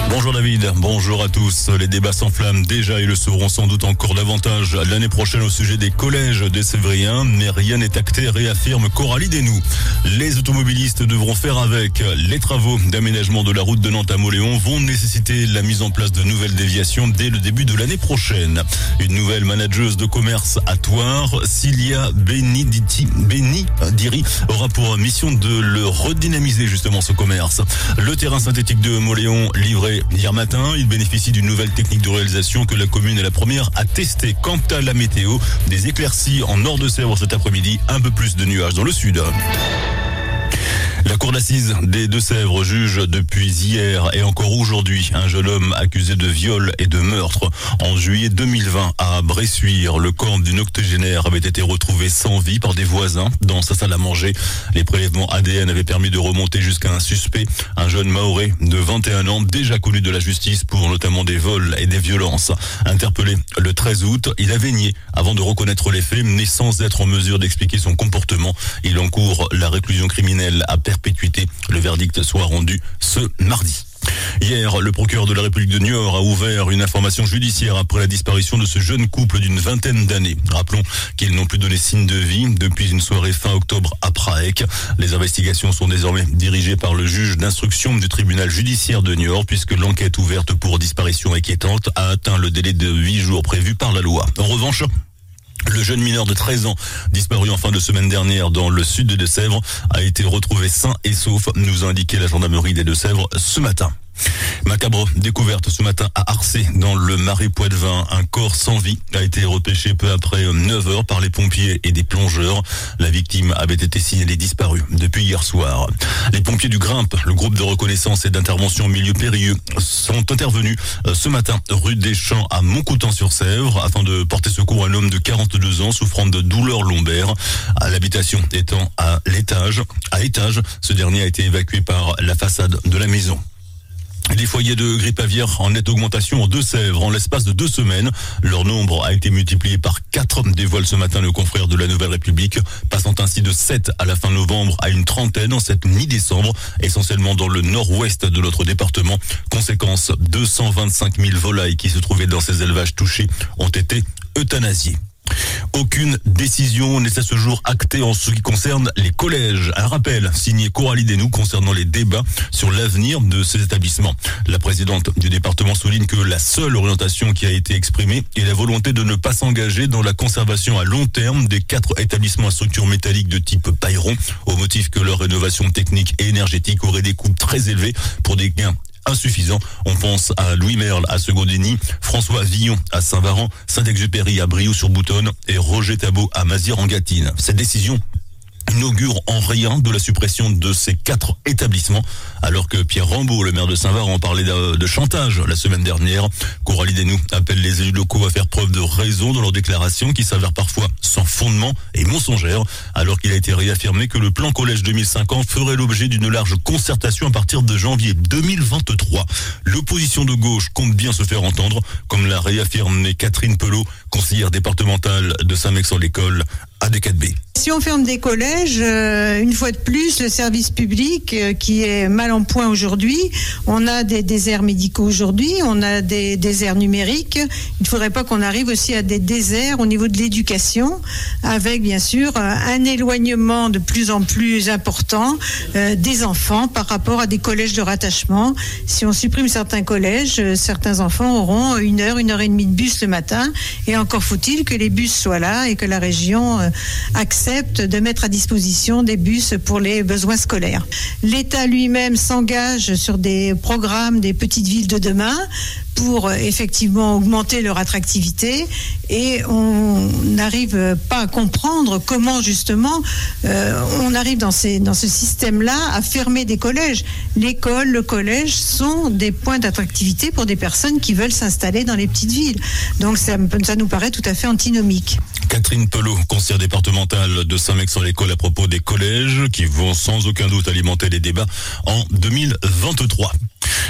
Bonjour David, bonjour à tous. Les débats s'enflamment déjà et le seront sans doute encore davantage l'année prochaine au sujet des collèges des Sévriens, mais rien n'est acté, réaffirme Coralie Desnoux. Les automobilistes devront faire avec. Les travaux d'aménagement de la route de Nantes à Mauléon vont nécessiter la mise en place de nouvelles déviations dès le début de l'année prochaine. Une nouvelle manageuse de commerce à Thouars, Cilia Benidiri, aura pour mission de le redynamiser justement ce commerce. Le terrain synthétique de Mauléon livré hier matin, il bénéficie d'une nouvelle technique de réalisation que la commune est la première à tester. Quant à la météo, des éclaircies en nord de Sèvres cet après-midi, un peu plus de nuages dans le sud. La cour d'assises des Deux-Sèvres juge depuis hier et encore aujourd'hui un jeune homme accusé de viol et de meurtre. En juillet 2020, à Bressuire, le corps d'une octogénaire avait été retrouvé sans vie par des voisins dans sa salle à manger. Les prélèvements ADN avaient permis de remonter jusqu'à un suspect, un jeune Mahorais de 21 ans, déjà connu de la justice pour notamment des vols et des violences. Interpellé le 13 août, il avait nié avant de reconnaître les faits, mais sans être en mesure d'expliquer son comportement. Il encourt la réclusion criminelle à perpétuité. Le verdict soit rendu ce mardi. Hier, le procureur de la République de Niort a ouvert une information judiciaire après la disparition de ce jeune couple d'une vingtaine d'années. Rappelons qu'ils n'ont plus donné signe de vie depuis une soirée fin octobre à Praec. Les investigations sont désormais dirigées par le juge d'instruction du tribunal judiciaire de Niort puisque l'enquête ouverte pour disparition inquiétante a atteint le délai de 8 jours prévu par la loi. En revanche, le jeune mineur de 13 ans, disparu en fin de semaine dernière dans le sud des Deux-Sèvres, a été retrouvé sain et sauf, nous a indiqué la gendarmerie des Deux-Sèvres ce matin. Macabre découverte ce matin à Arcé, dans le Marais Poitevin. Un corps sans vie a été repêché peu après 9 heures par les pompiers et des plongeurs. La victime avait été signalée disparue depuis hier soir. Les pompiers du Grimpe, le groupe de reconnaissance et d'intervention au milieu périlleux, sont intervenus ce matin rue des Champs à Montcoutan-sur-Sèvre afin de porter secours à un homme de 42 ans souffrant de douleurs lombaires. L'habitation étant à étage, ce dernier a été évacué par la façade de la maison. Les foyers de grippe aviaire en nette augmentation en Deux-Sèvres en l'espace de 2 semaines. Leur nombre a été multiplié par 4, dévoile ce matin le confrère de la Nouvelle République, passant ainsi de 7 à la fin novembre à une trentaine en cette mi-décembre, essentiellement dans le nord-ouest de notre département. Conséquence, 225 000 volailles qui se trouvaient dans ces élevages touchés ont été euthanasiées. Aucune décision n'est à ce jour actée en ce qui concerne les collèges. Un rappel signé Coralie Desnoux concernant les débats sur l'avenir de ces établissements. La présidente du département souligne que la seule orientation qui a été exprimée est la volonté de ne pas s'engager dans la conservation à long terme des 4 établissements à structure métallique de type pailleron, au motif que leur rénovation technique et énergétique aurait des coûts très élevés pour des gains insuffisant. On pense à Louis Merle à Segodény, François Villon à Saint-Varan, Saint-Exupéry à Briouze-sur-Boutonne et Roger Tabot à Mazières-en-Gâtine. Cette décision n'augure en rien de la suppression de ces 4 établissements, alors que Pierre Rambaud, le maire de Saint-Varan, parlait de chantage la semaine dernière. Coralie Desnoux appelle les élus locaux à faire preuve de raison dans leurs déclarations qui s'avèrent parfois sans fondement et mensongères, alors qu'il a été réaffirmé que le plan collège 2050 ferait l'objet d'une large concertation à partir de janvier 2023. L'opposition de gauche compte bien se faire entendre, comme l'a réaffirmé Catherine Pelot, conseillère départementale de Saint-Mexan-l'École à D4B. Si on ferme des collèges, une fois de plus, le service public qui est mal en point aujourd'hui, on a des déserts médicaux aujourd'hui, on a des déserts numériques. Il ne faudrait pas qu'on arrive aussi à des déserts au niveau de l'éducation, avec bien sûr un éloignement de plus en plus important des enfants par rapport à des collèges de rattachement. Si on supprime certains collèges, certains enfants auront 1 heure, 1 heure et demie de bus le matin, et encore faut-il que les bus soient là et que la région accepte de mettre à disposition des bus pour les besoins scolaires. L'État lui-même s'engage sur des programmes des petites villes de demain pour effectivement augmenter leur attractivité, et on n'arrive pas à comprendre comment justement on arrive dans ce système-là à fermer des collèges. L'école, le collège sont des points d'attractivité pour des personnes qui veulent s'installer dans les petites villes. Donc ça nous paraît tout à fait antinomique. Catherine Pelot, conseillère départementale de Saint-Mexan-l'École à propos des collèges qui vont sans aucun doute alimenter les débats en 2023.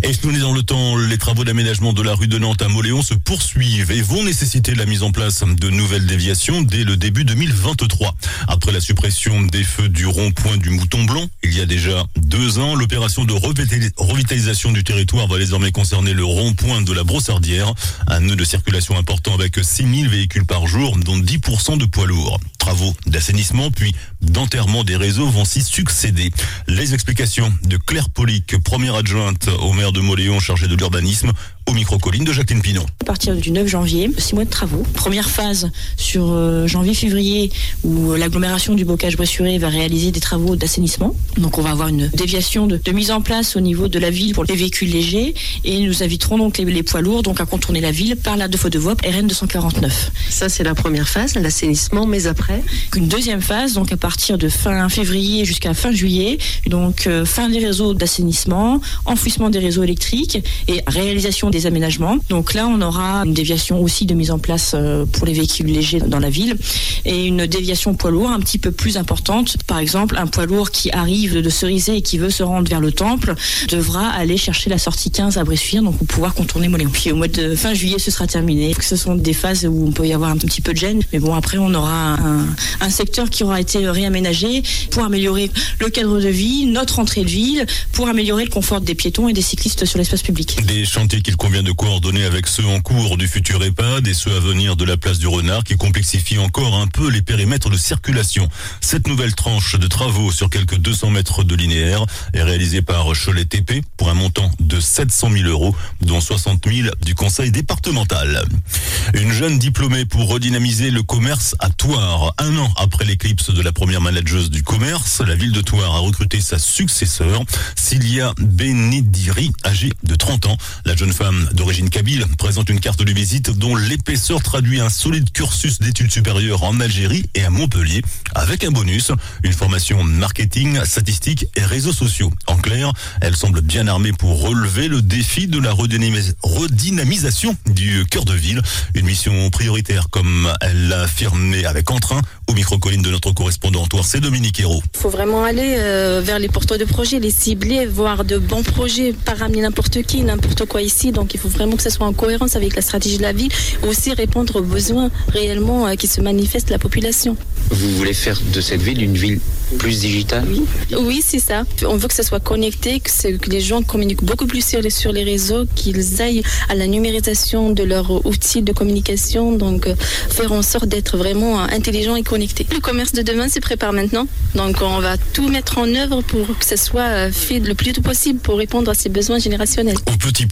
Échelonnés dans le temps, les travaux d'aménagement de la rue de Nantes à Mauléon se poursuivent et vont nécessiter la mise en place de nouvelles déviations dès le début 2023. Après la suppression des feux du rond-point du Mouton Blanc, il y a déjà 2 ans, l'opération de revitalisation du territoire va désormais concerner le rond-point de la Brossardière, un nœud de circulation important avec 6000 véhicules par jour, dont 10% de poids lourds. Travaux d'assainissement puis d'enterrement des réseaux vont s'y succéder. Les explications de Claire Polic, première adjointe au maire de Mauléon chargée de l'urbanisme, au micro-colline de Jacqueline Pinon. À partir du 9 janvier, 6 mois de travaux. Première phase sur janvier-février où l'agglomération du Bocage-Bressuret va réaliser des travaux d'assainissement. Donc on va avoir une déviation de mise en place au niveau de la ville pour les véhicules légers et nous inviterons donc les poids lourds donc à contourner la ville par la 2 fois 2 voies RN 249. Ça c'est la première phase, l'assainissement, mais après une deuxième phase donc à partir de fin février jusqu'à fin juillet, donc fin des réseaux d'assainissement, enfouissement des réseaux électriques et réalisation des aménagements. Donc là, on aura une déviation aussi de mise en place pour les véhicules légers dans la ville et une déviation poids lourd un petit peu plus importante. Par exemple, un poids lourd qui arrive de Cerizay et qui veut se rendre vers le Temple devra aller chercher la sortie 15 à Bressuire, donc pour pouvoir contourner Mauléon. Puis au mois de fin juillet, ce sera terminé. Ce sont des phases où on peut y avoir un petit peu de gêne, mais bon, après, on aura un secteur qui aura été réaménagé pour améliorer le cadre de vie, notre entrée de ville, pour améliorer le confort des piétons et des cyclistes sur l'espace public. Des chantiers qu'il convient de coordonner avec ceux en cours du futur EHPAD et ceux à venir de la place du Renard qui complexifient encore un peu les périmètres de circulation. Cette nouvelle tranche de travaux sur quelques 200 mètres de linéaire est réalisée par Cholet TP pour un montant de 700 000 €, dont 60 000 du conseil départemental. Une jeune diplômée pour redynamiser le commerce à Thouars. 1 an après l'éclipse de la première manageuse du commerce, la ville de Thouars a recruté sa successeur, Cilia Benediri, âgée de 30 ans. La jeune femme d'origine kabyle présente une carte de visite dont l'épaisseur traduit un solide cursus d'études supérieures en Algérie et à Montpellier, avec un bonus, une formation marketing, statistique et réseaux sociaux. En clair, elle semble bien armée pour relever le défi de la redynamisation du cœur de ville, une mission prioritaire comme elle l'a affirmé avec entrain au micro-colline de notre correspondant Thouars, c'est Dominique Hérault. Il faut vraiment aller vers les porteurs de projets, les cibler, voir de bons projets, pas ramener n'importe qui, n'importe quoi ici. Donc il faut vraiment que ça soit en cohérence avec la stratégie de la ville, aussi répondre aux besoins réellement qui se manifestent de la population. Vous voulez faire de cette ville une ville plus digitale ? Oui, c'est ça. On veut que ça soit connecté, que les gens communiquent beaucoup plus sur les réseaux, qu'ils aillent à la numérisation de leurs outils de communication, donc faire en sorte d'être vraiment intelligent et connecté. Le commerce de demain se prépare maintenant, donc on va tout mettre en œuvre pour que ça soit fait le plus tôt possible pour répondre à ces besoins générationnels. Au petit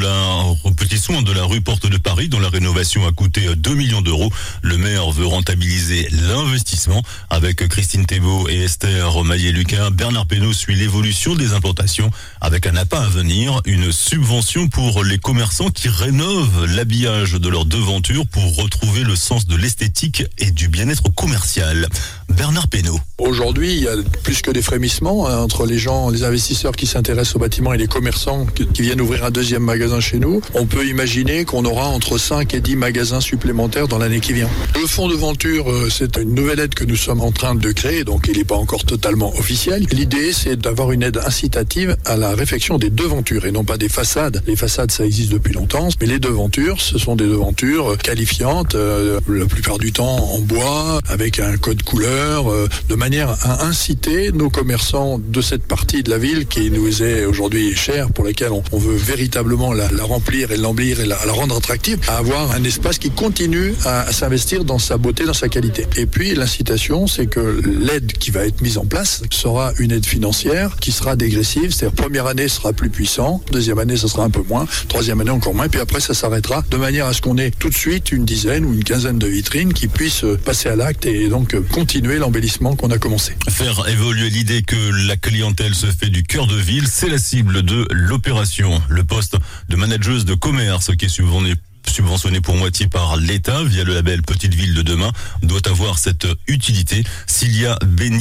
soin de la rue Porte de Paris, dont la rénovation a coûté 2 millions d'euros, le maire veut rentabiliser l'investissement. Avec Christine Thébault et Esther Maillet-Lucas, Bernard Pénaud suit l'évolution des implantations avec un appât à venir, une subvention pour les commerçants qui rénovent l'habillage de leurs devantures pour retrouver le sens de l'esthétique et du bien-être commercial. Bernard Pénaud. Aujourd'hui, il y a plus que des frémissements entre les gens, les investisseurs qui s'intéressent au bâtiment et les commerçants qui viennent ouvrir un deuxième magasin chez nous. On peut imaginer qu'on aura entre 5 et 10 magasins supplémentaires dans l'année qui vient. Le fonds de venture, c'est une nouvelle aide que nous sommes en train de créer, donc il n'est pas encore totalement officiel. L'idée, c'est d'avoir une aide incitative à la réfection des devantures et non pas des façades. Les façades, ça existe depuis longtemps, mais les devantures, ce sont des devantures qualifiantes, la plupart du temps en bois, avec un code couleur, de manière à inciter nos commerçants de cette partie de la ville qui nous est aujourd'hui chère, pour laquelle on veut véritablement la remplir et l'embellir et la rendre attractive, à avoir un espace qui continue à s'investir dans sa beauté, dans sa qualité. Et puis l'incitation, c'est que l'aide qui va être mise en place sera une aide financière qui sera dégressive, c'est-à-dire première année sera plus puissant, deuxième année ça sera un peu moins, troisième année encore moins, puis après ça s'arrêtera, de manière à ce qu'on ait tout de suite une dizaine ou une quinzaine de vitrines qui puissent passer à l'acte et donc continuer l'embellissement qu'on a commencé. Faire évoluer l'idée que la clientèle se fait du cœur de ville, c'est la cible de l'opération. Le poste de manageuse de commerce qui est subventionné pour moitié par l'État via le label Petite Ville de Demain doit avoir cette utilité. Cilia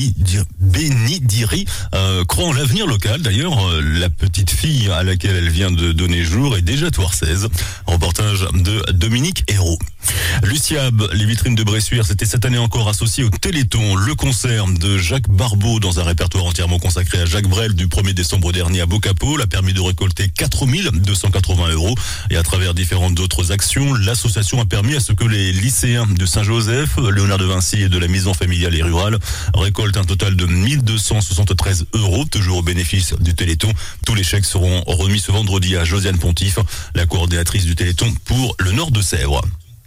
Benediri croit en l'avenir local. D'ailleurs, la petite fille à laquelle elle vient de donner jour est déjà thouarsaise. Reportage de Dominique Hérault. Luciab, les vitrines de Bressuire, c'était cette année encore associé au Téléthon. Le concert de Jacques Barbeau dans un répertoire entièrement consacré à Jacques Brel du 1er décembre dernier à Bocapo a permis de récolter 4 280 €. Et à travers différentes autres actions, l'association a permis à ce que les lycéens de Saint-Joseph, Léonard de Vinci et de la maison familiale et rurale récoltent un total de 1 273 €, toujours au bénéfice du Téléthon. Tous les chèques seront remis ce vendredi à Josiane Pontif, la coordinatrice du Téléthon pour le Nord de Sèvres.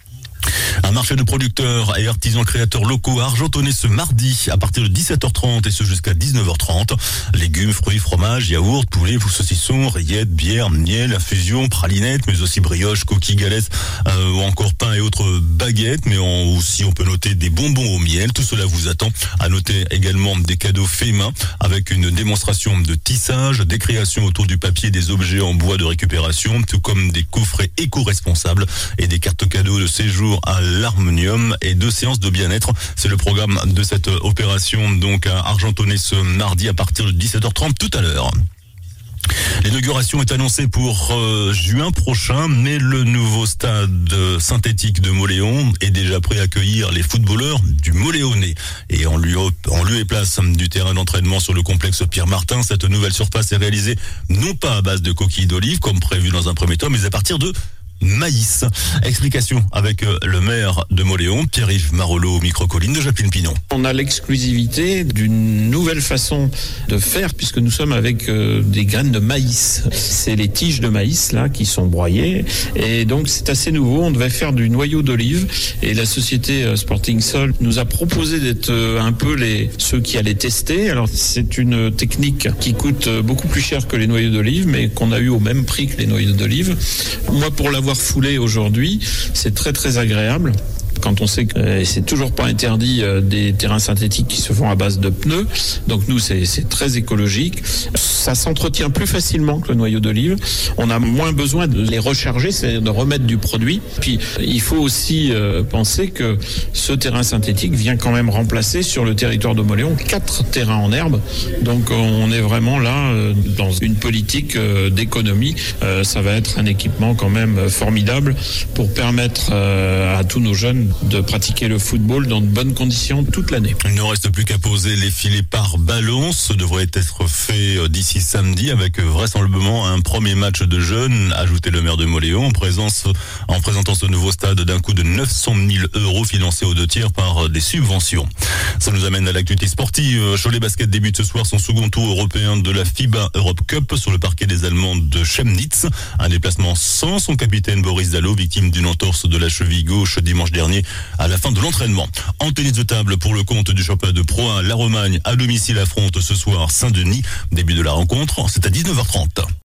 Un marché de producteurs et artisans créateurs locaux à Argentonnay ce mardi à partir de 17h30 et ce jusqu'à 19h30. Légumes, fruits, fromages, yaourts, poulets, saucissons, rillettes, bières, miel, infusions, pralinettes, mais aussi brioches, coquilles, galettes ou encore pain et autres baguettes. Mais aussi on peut noter des bonbons au miel. Tout cela vous attend. À noter également des cadeaux faits main avec une démonstration de tissage, des créations autour du papier, des objets en bois de récupération, tout comme des coffrets éco-responsables et des cartes cadeaux de séjour à l'Harmonium et 2 séances de bien-être. C'est le programme de cette opération donc à Argentonnay ce mardi à partir de 17h30 tout à l'heure. L'inauguration est annoncée pour juin prochain, mais le nouveau stade synthétique de Mauléon est déjà prêt à accueillir les footballeurs du Moléonais. Et en lieu et place du terrain d'entraînement sur le complexe Pierre-Martin, cette nouvelle surface est réalisée non pas à base de coquilles d'olive comme prévu dans un premier temps, mais à partir de maïs. Explication avec le maire de Mauléon, Pierre-Yves Marolleau, au micro-colline de Jacqueline Pinon. On a l'exclusivité d'une nouvelle façon de faire puisque nous sommes avec des graines de maïs. C'est les tiges de maïs là qui sont broyées et donc c'est assez nouveau. On devait faire du noyau d'olive et la société Sporting Sol nous a proposé d'être un peu ceux qui allaient tester. Alors c'est une technique qui coûte beaucoup plus cher que les noyaux d'olive mais qu'on a eu au même prix que les noyaux d'olive. Moi pour l'avoir foulé aujourd'hui, c'est très très agréable. Quand on sait que c'est toujours pas interdit des terrains synthétiques qui se font à base de pneus. Donc nous, c'est très écologique. Ça s'entretient plus facilement que le noyau d'olive. On a moins besoin de les recharger, c'est de remettre du produit. Puis il faut aussi penser que ce terrain synthétique vient quand même remplacer sur le territoire de Mauléon 4 terrains en herbe. Donc on est vraiment là dans une politique d'économie. Ça va être un équipement quand même formidable pour permettre à tous nos jeunes de pratiquer le football dans de bonnes conditions toute l'année. Il ne reste plus qu'à poser les filets par ballon. Ce devrait être fait d'ici samedi avec vraisemblablement un premier match de jeunes, ajoutait le maire de Mauléon, en présentant ce nouveau stade d'un coût de 900 000 € financé aux 2 tiers par des subventions. Ça nous amène à l'actualité sportive. Cholet Basket débute ce soir son second tour européen de la FIBA Europe Cup sur le parquet des Allemands de Chemnitz. Un déplacement sans son capitaine Boris Dalot, victime d'une entorse de la cheville gauche dimanche dernier à la fin de l'entraînement. En tennis de table, pour le compte du championnat de Pro 1, la Romagne à domicile affronte ce soir Saint-Denis. Début de la rencontre, c'est à 19h30.